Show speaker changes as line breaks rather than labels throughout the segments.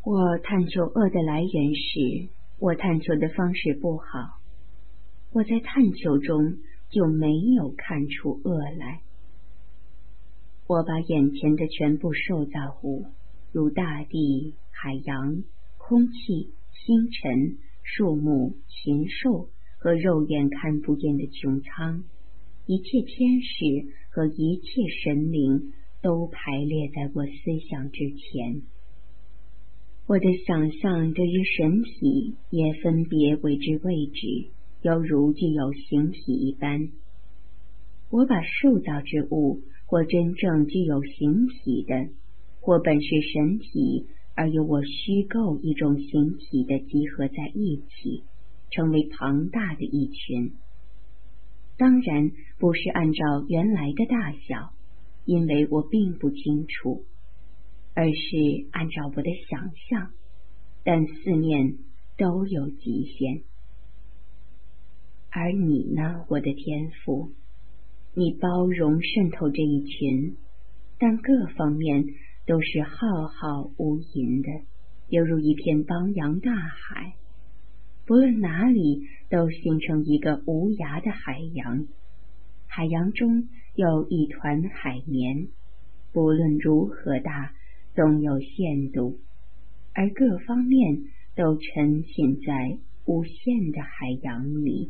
我探求恶的来源时，我探求的方式不好，我在探求中就没有看出恶来。我把眼前的全部受造物，如大地、海洋、空气、星辰、树木、禽兽和肉眼看不见的穹苍，一切天使和一切神灵都排列在我思想之前。我的想象对于神体也分别为之位置，犹如具有形体一般。我把受造之物，或真正具有形体的，或本是神体而由我虚构一种形体的集合在一起，成为庞大的一群。当然不是按照原来的大小，因为我并不清楚，而是按照我的想象，但四面都有极限。而你呢，我的天父，你包容渗透这一群，但各方面都是浩浩无垠的，犹如一片汪洋大海，不论哪里都形成一个无涯的海洋，海洋中有一团海绵，不论如何大，总有限度，而各方面都沉浸在无限的海洋里。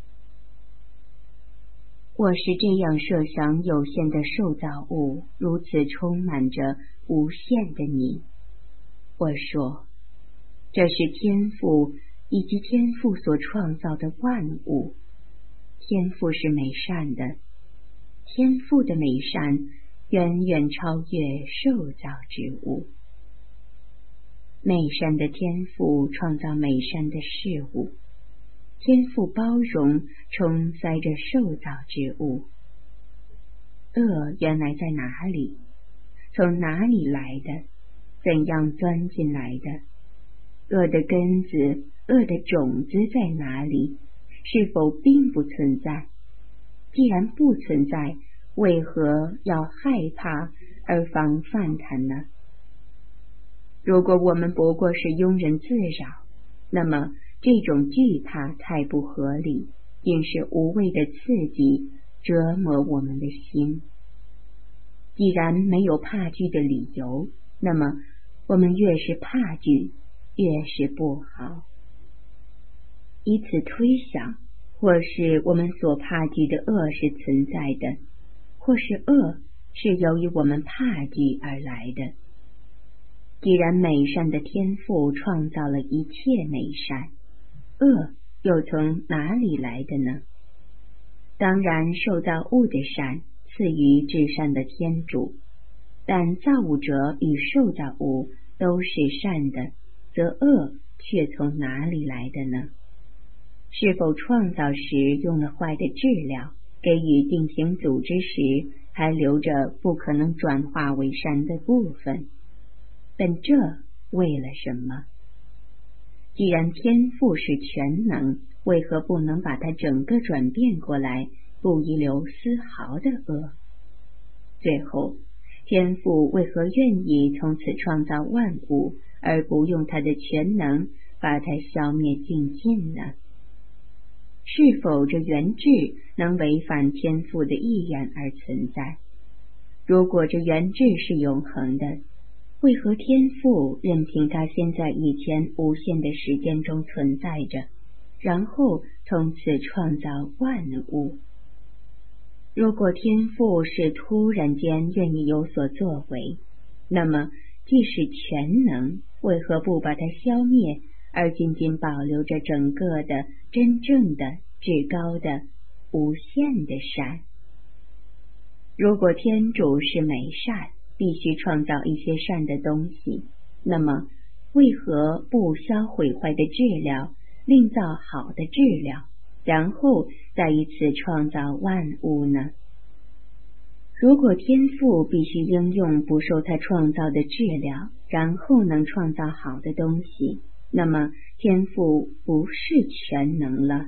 我是这样设想有限的受造物，如此充满着无限的你。我说，这是天父以及天父所创造的万物。天父是美善的，天父的美善远远超越受造之物。美善的天父创造美善的事物，天父包容充塞着受造之物。恶原来在哪里？从哪里来的？怎样钻进来的？恶的根子，恶的种子在哪里？是否并不存在？既然不存在，为何要害怕而防范它呢？如果我们不过是庸人自扰，那么这种惧怕太不合理，竟是无谓的刺激，折磨我们的心。既然没有怕惧的理由，那么我们越是怕惧，越是不好。以此推想，或是我们所怕惧的恶是存在的，或是恶是由于我们怕惧而来的。既然美善的天父创造了一切美善，恶又从哪里来的呢？当然受造物的善赐予至善的天主，但造物者与受造物都是善的，则恶却从哪里来的呢？是否创造时用了坏的质料，给予定型组织时还留着不可能转化为善的部分？本这为了什么？既然天父是全能，为何不能把它整个转变过来，不遗留丝毫的恶？最后，天父为何愿意从此创造万物，而不用他的全能把它消灭尽尽呢？是否这原质能违反天父的意愿而存在？如果这原质是永恒的，为何天父任凭它先在以前无限的时间中存在着，然后从此创造万物？如果天父是突然间愿意有所作为，那么既是全能，为何不把它消灭，而仅仅保留着整个的真正的至高的无限的善？如果天主是美善，必须创造一些善的东西，那么为何不销毁坏的质料，另造好的质料，然后再以此创造万物呢？如果天父必须应用不受他创造的质料，然后能创造好的东西，那么天父不是全能了。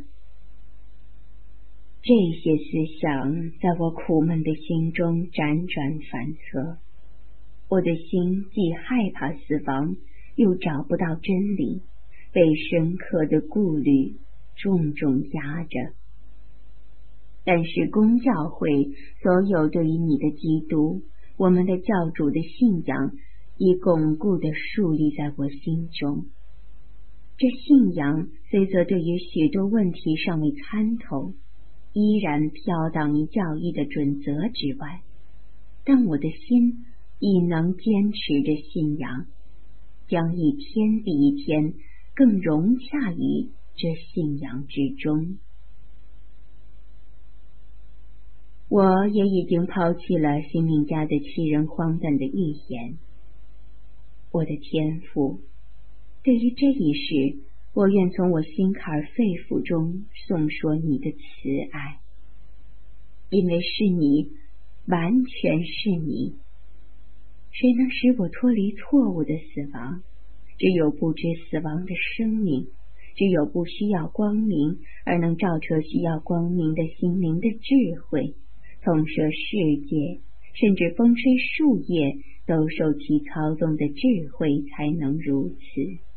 这些思想在我苦闷的心中辗转反侧，我的心既害怕死亡， 又找不到真理，被深刻的顾虑重重压着。但是公教会所有对于你的基督，我们的教主的信仰，已巩固地树立在我心中。这信仰虽则对于许多问题尚未参透，依然飘荡于教义的准则之外，但我的心已能坚持着信仰，将一天比一天更融洽于这信仰之中。我也已经抛弃了心命家的欺人荒诞的预言。我的天父，对于这一事，我愿从我心坎肺腑中颂说你的慈爱，因为是你，完全是你。谁能使我脱离错误的死亡？只有不知死亡的生命，只有不需要光明而能照彻需要光明的心灵的智慧，统摄世界，甚至风吹树叶都受其操纵的智慧才能如此。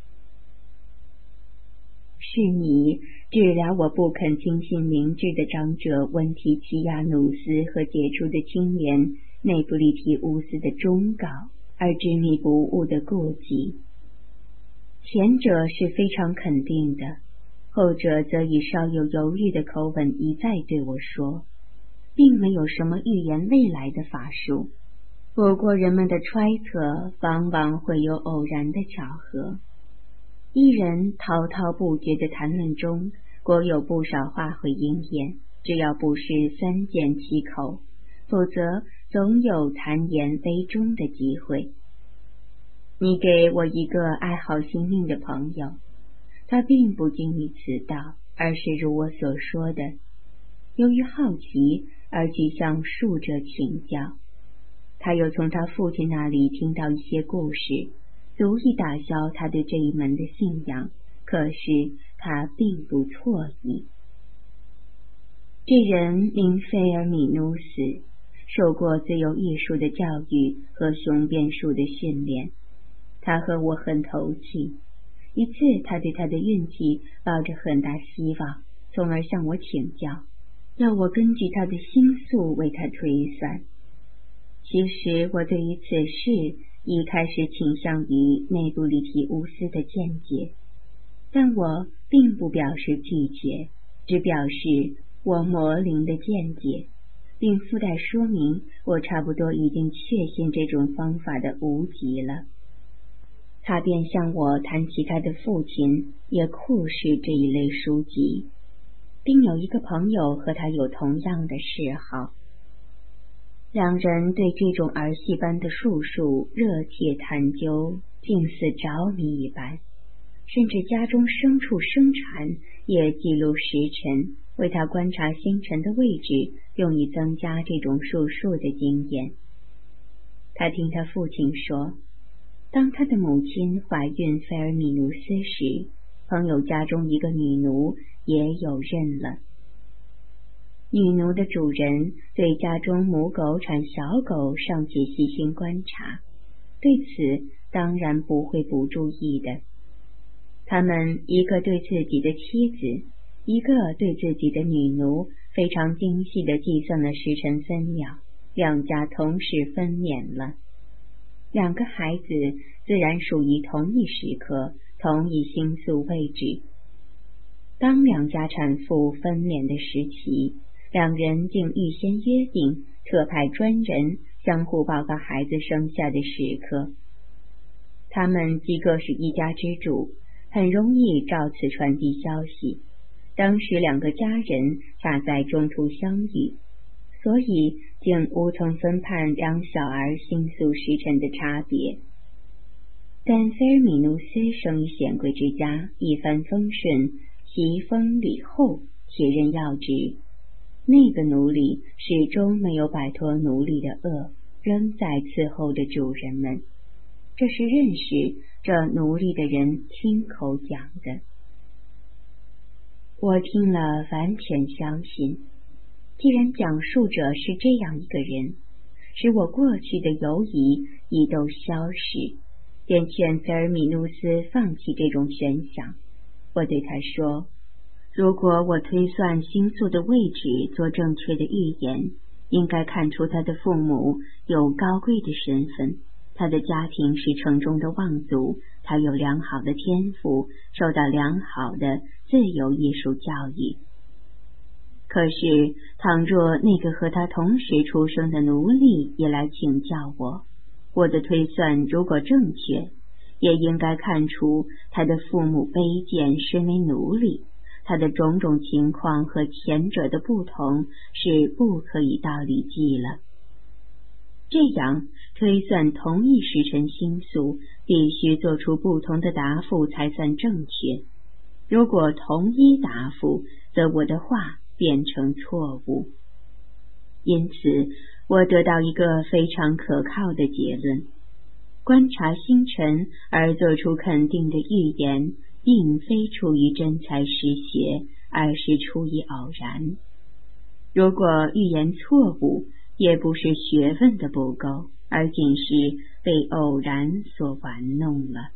是你治疗我不肯听信明智的长者温提奇亚努斯和杰出的青年内布利提乌斯的忠告而执迷不悟的顾忌。前者是非常肯定的，后者则以稍有犹豫的口吻一再对我说，并没有什么预言未来的法术，不过人们的揣测往往会有偶然的巧合。一人滔滔不绝的谈论中，果有不少话会应验，只要不是三缄其口，否则总有谈言非中的机会。你给我一个爱好心命的朋友，他并不精于此道，而是如我所说的，由于好奇而去向术者请教。他又从他父亲那里听到一些故事，足以打消他对这一门的信仰，可是他并不错意。这人名菲尔米努斯，受过自由艺术的教育和雄辩术的训练。他和我很投契，一次他对他的运气抱着很大希望，从而向我请教，要我根据他的星宿为他推算。其实我对于此事已开始倾向于内布里提乌斯的见解，但我并不表示拒绝，只表示我模棱的见解，并附带说明我差不多已经确信这种方法的无极了。他便向我谈起他的父亲也酷视这一类书籍，并有一个朋友和他有同样的嗜好。两人对这种儿戏般的术数热切探究，竟似着迷一般，甚至家中牲畜生产也记录时辰，为他观察星辰的位置，用以增加这种术数的经验。他听他父亲说，当他的母亲怀孕菲尔米努斯时，朋友家中一个女奴也有孕了。女奴的主人对家中母狗产小狗尚且细心观察，对此当然不会不注意的。他们一个对自己的妻子，一个对自己的女奴，非常精细地计算了时辰分秒，两家同时分娩了。两个孩子自然属于同一时刻，同一星宿位置。当两家产妇分娩的时期，两人竟预先约定，特派专人相互报告孩子生下的时刻。他们既各是一家之主，很容易照此传递消息。当时两个家人恰在中途相遇，所以竟无从分判两小儿星宿时辰的差别。但菲尔米努斯生于显贵之家，一帆风顺，袭封礼后，铁任要职。那个奴隶始终没有摆脱奴隶的恶，仍在伺候着主人们。这是认识这奴隶的人亲口讲的。我听了完全相信。既然讲述者是这样一个人，使我过去的犹疑已都消失， 便劝菲尔米努斯放弃这种悬想。我对他说，如果我推算星宿的位置做正确的预言，应该看出他的父母有高贵的身份，他的家庭是城中的望族，他有良好的天赋，受到良好的自由艺术教育。可是倘若那个和他同时出生的奴隶也来请教我，我的推算如果正确，也应该看出他的父母卑贱，身为奴隶，他的种种情况和前者的不同是不可以道理计了。这样推算同一时辰星宿，必须做出不同的答复才算正确。如果同一答复，则我的话变成错误。因此我得到一个非常可靠的结论：观察星辰而做出肯定的预言，并非出于真才实学，而是出于偶然。如果预言错误，也不是学问的不够，而仅是被偶然所玩弄了。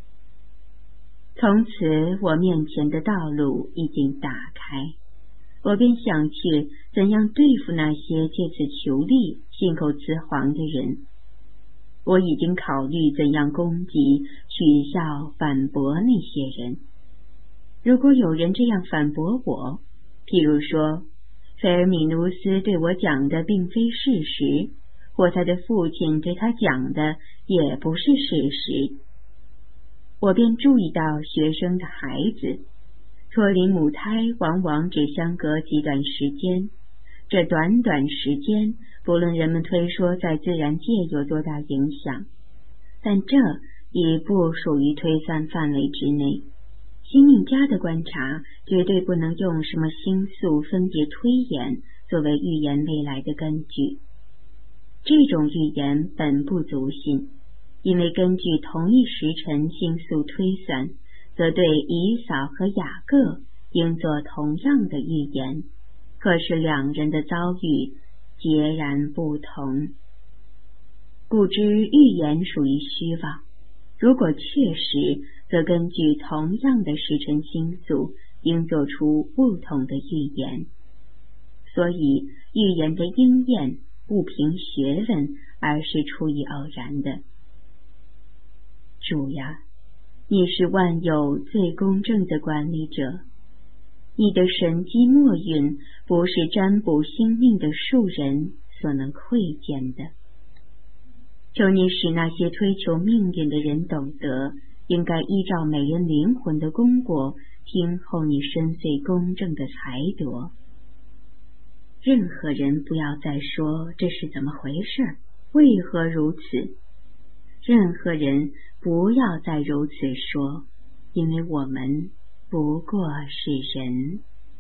从此我面前的道路已经打开，我便想去怎样对付那些借此求利、信口雌黄的人。我已经考虑怎样攻击、取笑、反驳那些人。如果有人这样反驳我，譬如说菲尔米努斯对我讲的并非事实，或他的父亲对他讲的也不是事实，我便注意到学生的孩子脱离母胎往往只相隔极短时间，这短短时间不论人们推说在自然界有多大影响，但这已不属于推算范围之内。星命家的观察绝对不能用什么星宿分别推演作为预言未来的根据。这种预言本不足信，因为根据同一时辰星宿推算，则对以扫和雅各应做同样的预言，可是两人的遭遇截然不同。故知预言属于虚妄，如果确实，则根据同样的时辰星宿，应做出不同的预言。所以预言的应验不凭学问，而是出于偶然的。主呀，你是万有最公正的管理者，你的神机末运不是占卜星命的庶人所能窥见的。求你使那些推求命运的人懂得，应该依照每人灵魂的功过，听候你深邃公正的裁夺。任何人不要再说这是怎么回事，为何如此？任何人不要再如此说，因为我们不过是人。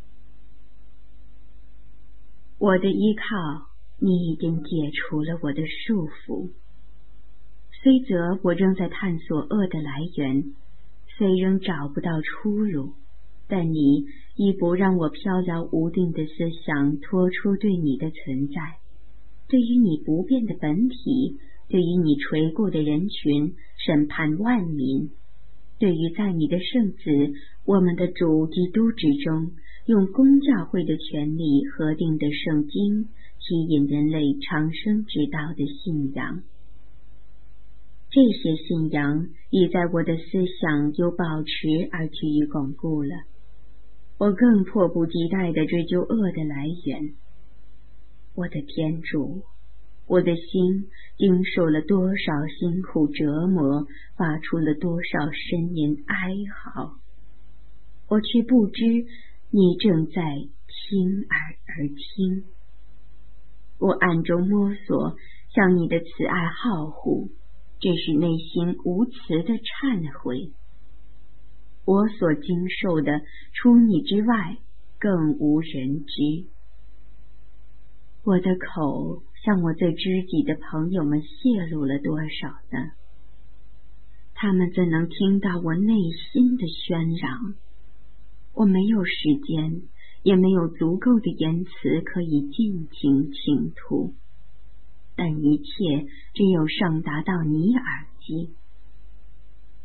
我的依靠，你已经解除了我的束缚。虽则我仍在探索恶的来源，虽仍找不到出路，但你亦不让我飘摇无定的思想脱出对你的存在。对于你不变的本体，对于你垂顾的人群，审判万民，对于在你的圣子我们的主基督之中，用公教会的权利核定的圣经，吸引人类长生之道的信仰。这些信仰已在我的思想有保持而趋于巩固了。我更迫不及待地追究恶的来源。我的天主，我的心经受了多少辛苦折磨，发出了多少呻吟哀嚎，我却不知你正在亲耳而听。我暗中摸索，向你的慈爱好护，这是内心无词的忏悔。我所经受的，除你之外，更无人知。我的口向我最知己的朋友们泄露了多少呢？他们怎能听到我内心的喧嚷？我没有时间，也没有足够的言辞可以尽情倾吐，但一切只有上达到你耳机。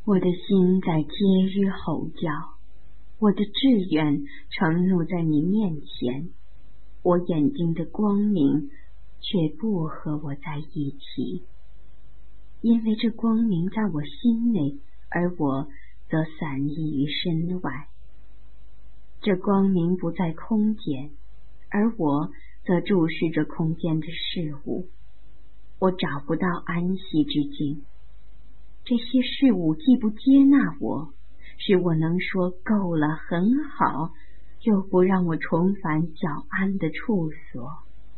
我的心在嗟吁吼叫，我的志愿承诺在你面前，我眼睛的光明却不和我在一起，因为这光明在我心内，而我则散逸于身外。这光明不在空间，而我则注视着空间的事物，我找不到安息之境。这些事物既不接纳我，使我能说够了很好，又不让我重返较安的处所。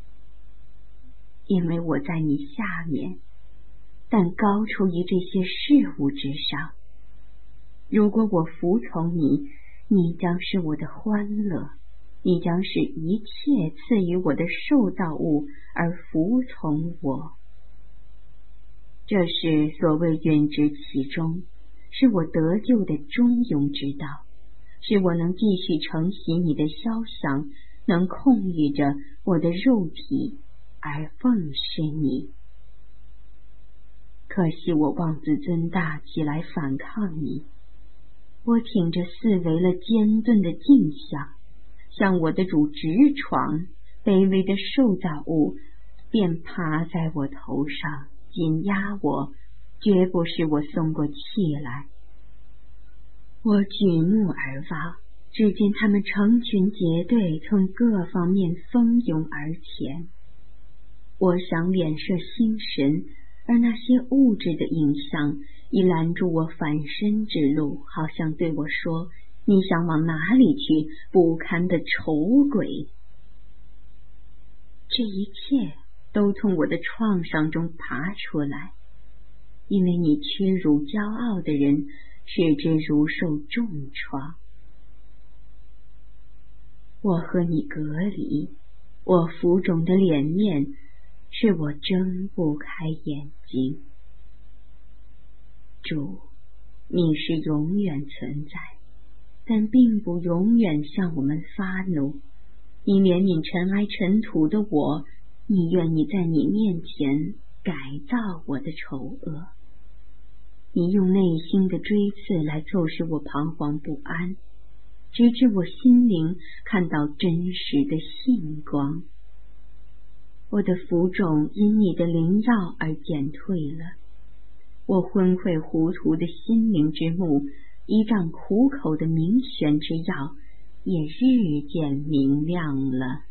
因为我在你下面，但高出于这些事物之上。如果我服从你，你将是我的欢乐，你将使一切赐予我的受造物而服从我。这是所谓允之其中，是我得救的中庸之道，使我能继续承袭你的肖像，能控御着我的肉体而奉侍你。可惜我妄自尊大起来反抗你，我挺着四围了坚钝的镜像，向我的主直闯，卑微的受造物便爬在我头上，紧压我，绝不使我松过气来。我举目而望，只见他们成群结队从各方面蜂拥而前。我想脸射心神，而那些物质的影像已拦住我返身之路，好像对我说：你想往哪里去，不堪的丑鬼！这一切都从我的创伤中爬出来，因为你屈辱骄傲的人，使之如受重创。我和你隔离，我浮肿的脸面使我睁不开眼睛。主，你是永远存在，但并不永远向我们发怒。你怜悯尘埃尘土的我，你愿意在你面前改造我的丑恶。你用内心的锥刺来促使我彷徨不安，直至我心灵看到真实的信光。我的浮肿因你的灵药而减退了，我昏聩糊涂的心灵之目，依仗苦口的明玄之药，也日渐明亮了。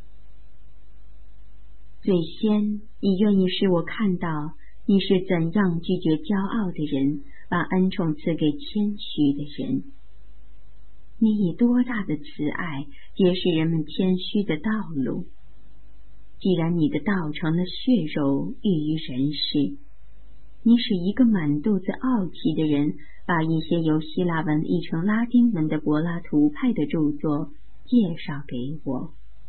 最先，你愿意使我看到你是怎样拒绝骄傲的人，把恩宠赐给谦虚的人。你以多大的慈爱揭示人们谦虚的道路。既然你的道成了血肉寓于人世，你使一个满肚子傲气的人把一些由希腊文译成拉丁文的柏拉图派的著作介绍给我。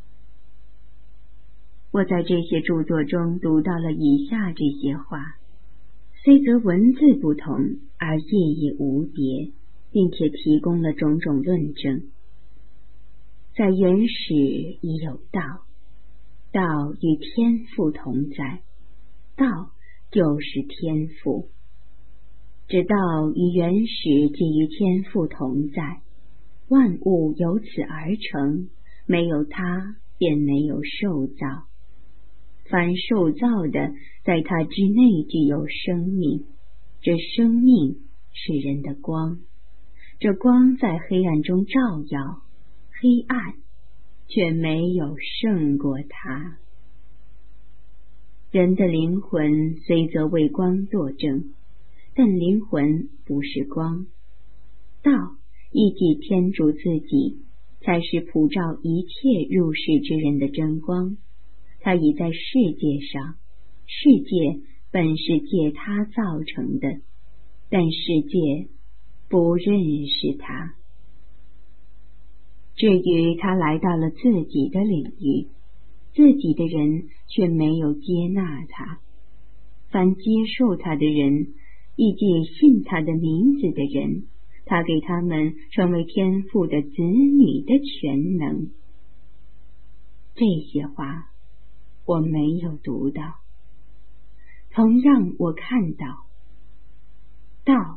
我在这些著作中读到了以下这些话，虽则文字不同，而意义无别，并且提供了种种论证。在原始已有道，道与天父同在，道就是天父。这道与原始即与天父同在，万物由此而成，没有它便没有受造。凡受造的，在它之内具有生命，这生命是人的光，这光在黑暗中照耀，黑暗却没有胜过它。人的灵魂虽则为光作证，但灵魂不是光。道亦即天主自己，才是普照一切入世之人的真光。它已在世界上，世界本是借它造成的，但世界不认识它。至于他来到了自己的领域，自己的人却没有接纳他。凡接受他的人，以及信他的名字的人，他给他们成为天父的子女的全能。这些话我没有读到，同样我看到，道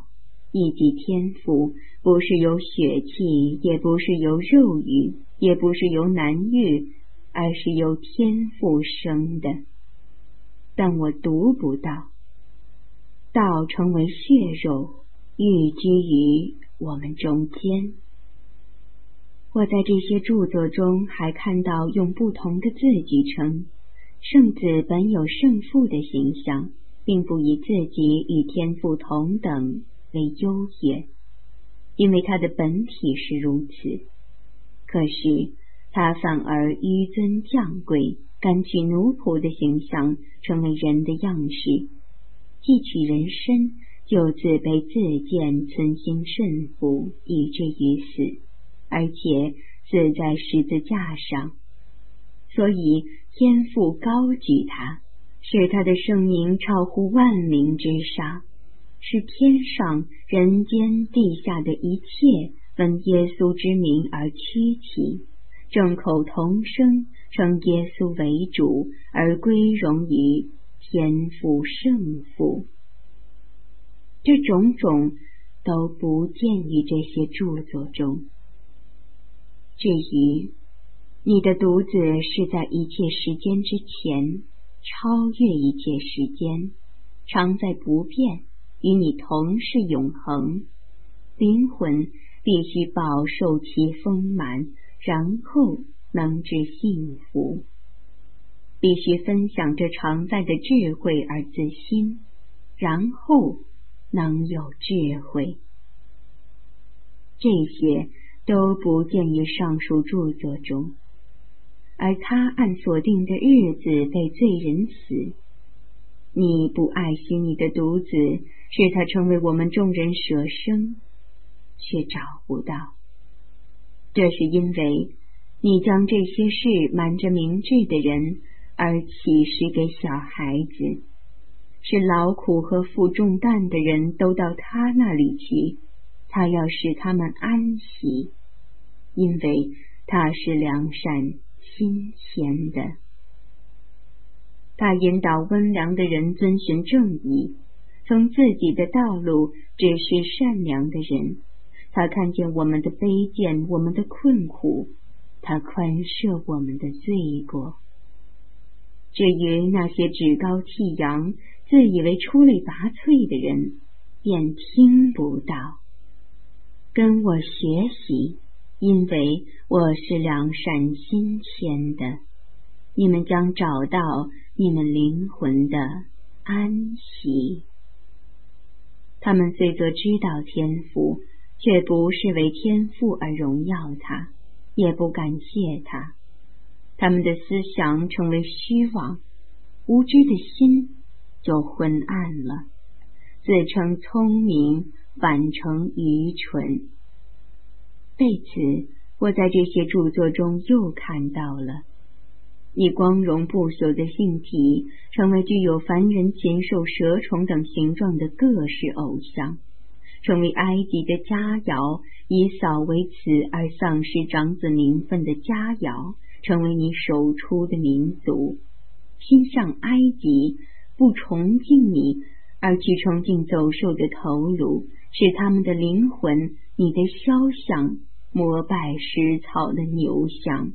以及天赋，不是由血气，也不是由肉欲，也不是由男欲，而是由天赋生的。但我读不到，道成为血肉，寓居于我们中间。我在这些著作中还看到用不同的字句称圣子本有圣父的形象，并不以自己与天父同等为优越，因为他的本体是如此。可是他反而纡尊降贵，甘取奴仆的形象，成为人的样式，既取人身，就自卑自贱，存心顺服，以至于死，而且死在十字架上。所以天父高举他，使他的圣名超乎万名之上，是天上人间地下的一切闻耶稣之名而屈起，众口同声称耶稣为主，而归荣于天父圣父。这种种都不见于这些著作中。至于你的独子是在一切时间之前，超越一切时间，常在不变，与你同是永恒。灵魂必须饱受其丰满，然后能致幸福。必须分享这常在的智慧而自新，然后能有智慧。这些都不见于上述著作中，而他按所定的日子被罪人死。你不爱惜你的独子，使他成为我们众人舍生，却找不到。这是因为你将这些事瞒着明智的人，而启示给小孩子，使劳苦和负重担的人都到他那里去，他要使他们安息，因为他是良善心贤的。他引导温良的人遵循正义，从自己的道路指示善良的人。他看见我们的卑贱，我们的困苦，他宽赦我们的罪过。至于那些趾高气扬、自以为出类拔萃的人，便听不到。跟我学习，因为我是良善心谦的，你们将找到你们灵魂的安息。他们虽则知道天父，却不是为天父而荣耀他，也不感谢他。他们的思想成为虚妄，无知的心就昏暗了，自称聪明，反成愚蠢。为此，我在这些著作中又看到了，以光荣不朽的性体，成为具有凡人禽兽蛇虫等形状的各式偶像，成为埃及的佳肴，以扫为此而丧失长子名分的佳肴，成为你手出的民族，心向埃及，不崇敬你，而去崇敬走兽的头颅，使他们的灵魂，你的肖像，膜拜食草的牛像。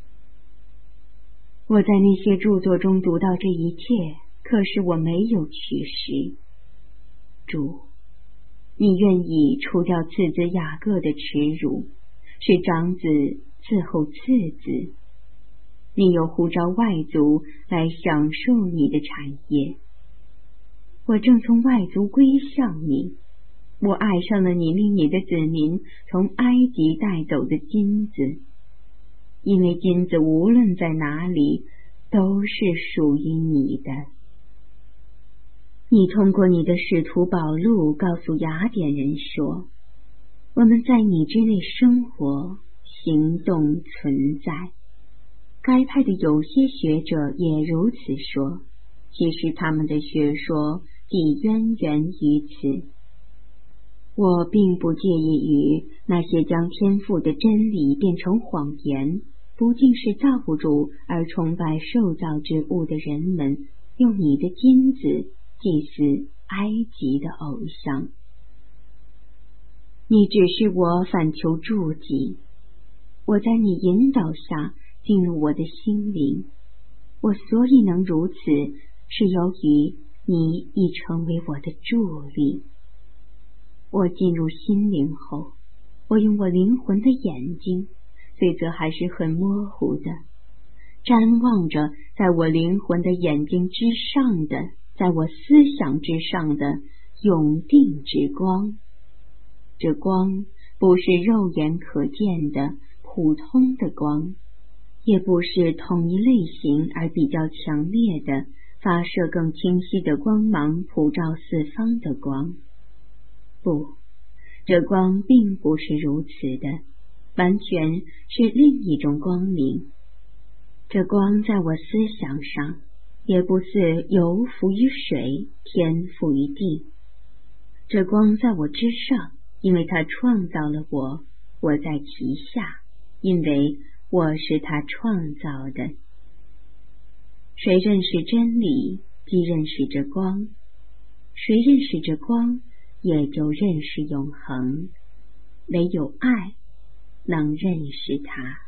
我在那些著作中读到这一切，可是我没有取实。主，你愿意除掉次子雅各的耻辱，使长子伺候次子。你又呼召外族来享受你的产业。我正从外族归向你，我爱上了你令你的子民从埃及带走的金子，因为金子无论在哪里都是属于你的。你通过你的使徒保禄告诉雅典人说，我们在你之内生活、行动、存在。该派的有些学者也如此说，其实他们的学说既渊源于此。我并不介意于那些将天赋的真理变成谎言，不敬是造物主而崇拜受造之物的人们，用你的金子祭祀埃及的偶像。 你只是我反求诸己，我在你引导下进入我的心灵，我所以能如此，是由于你已成为我的助力。我进入心灵后，我用我灵魂的眼睛，虽则还是很模糊的，瞻望着在我灵魂的眼睛之上的，在我思想之上的永定之光。这光不是肉眼可见的普通的光，也不是同一类型而比较强烈的发射更清晰的光芒普照四方的光。不，这光并不是如此的，完全是另一种光明。这光在我思想上，也不似油浮于水，天浮于地。这光在我之上，因为它创造了我，我在其下，因为我是他创造的。谁认识真理，即认识这光；谁认识这光，也就认识永恒。唯有爱能认识它。